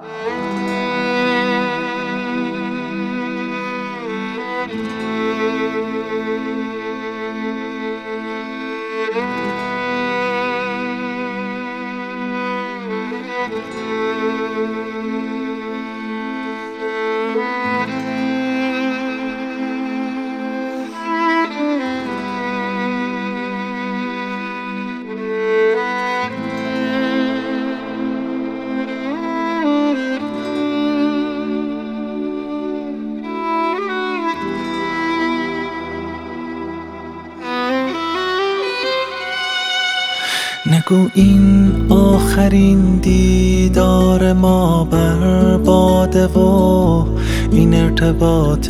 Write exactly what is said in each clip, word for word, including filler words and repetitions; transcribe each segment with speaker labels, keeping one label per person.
Speaker 1: نگو این آخرین دیدار ما برباده و این ارتباط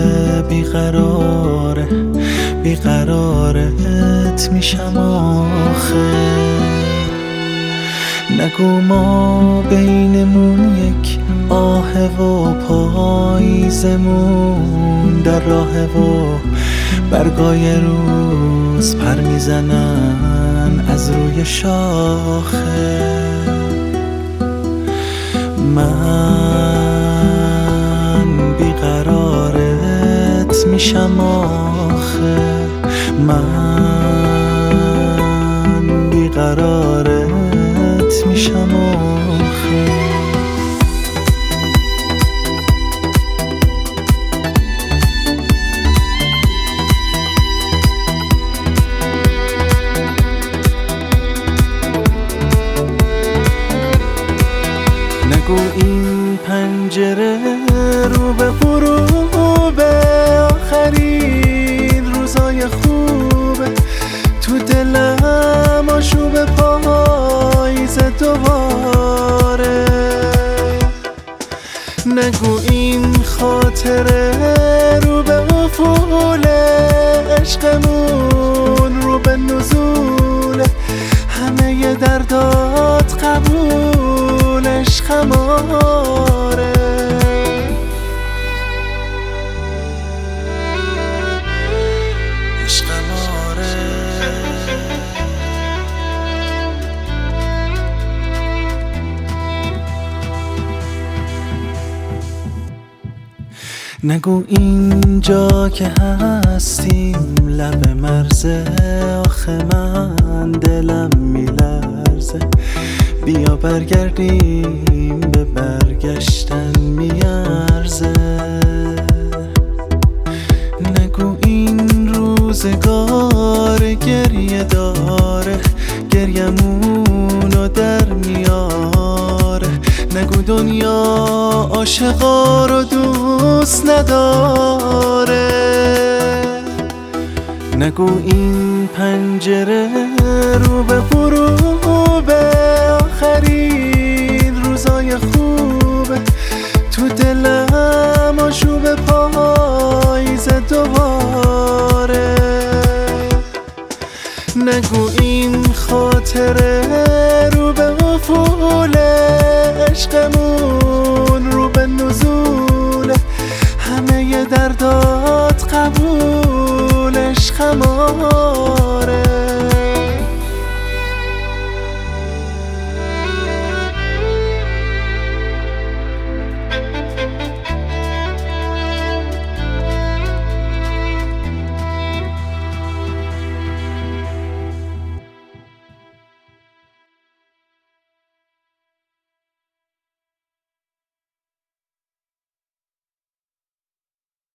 Speaker 1: بیقراره بیقرارت میشم آخه. نگو ما بینمون یک آه و پاییزمون در راه و برگای روز پر میزنن از روی شاخه. من بیقرارت میشم آخه، من بیقرارت میشم آخه. نگو این پنجره رو به غروبه، آخرین روزای خوبه تو دلم آشوب پاییز دوباره. نگو این خاطره رو به افول عشقمون رو به نزول همه دردات قبولش خماره. عشق ماره نگو اینجا که هستیم لب مرزه، آخه من دلم میلرزه. بیا برگردیم به برگشتن میارزه. نگو این روزگار گریه داره گریمونو در میاره. نگو دنیا عاشقا رو دوست نداره. نگو این پنجره رو به غروبه، آخرین روزای خوبه تو دلم آشوب پاییز دوباره. نگو این خاطره